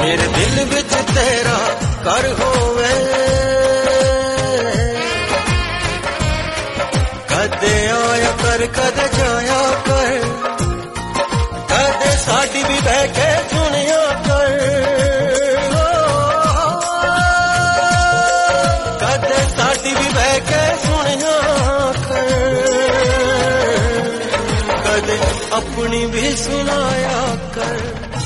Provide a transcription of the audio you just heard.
मेरे दिल विच तेरा घर होवे कदे आया कर कदे जाया कर कदे साडी भी बह के सुनिया कर कदे साडी भी बह के सुनिया कर कदे अपनी भी सुनाया कर।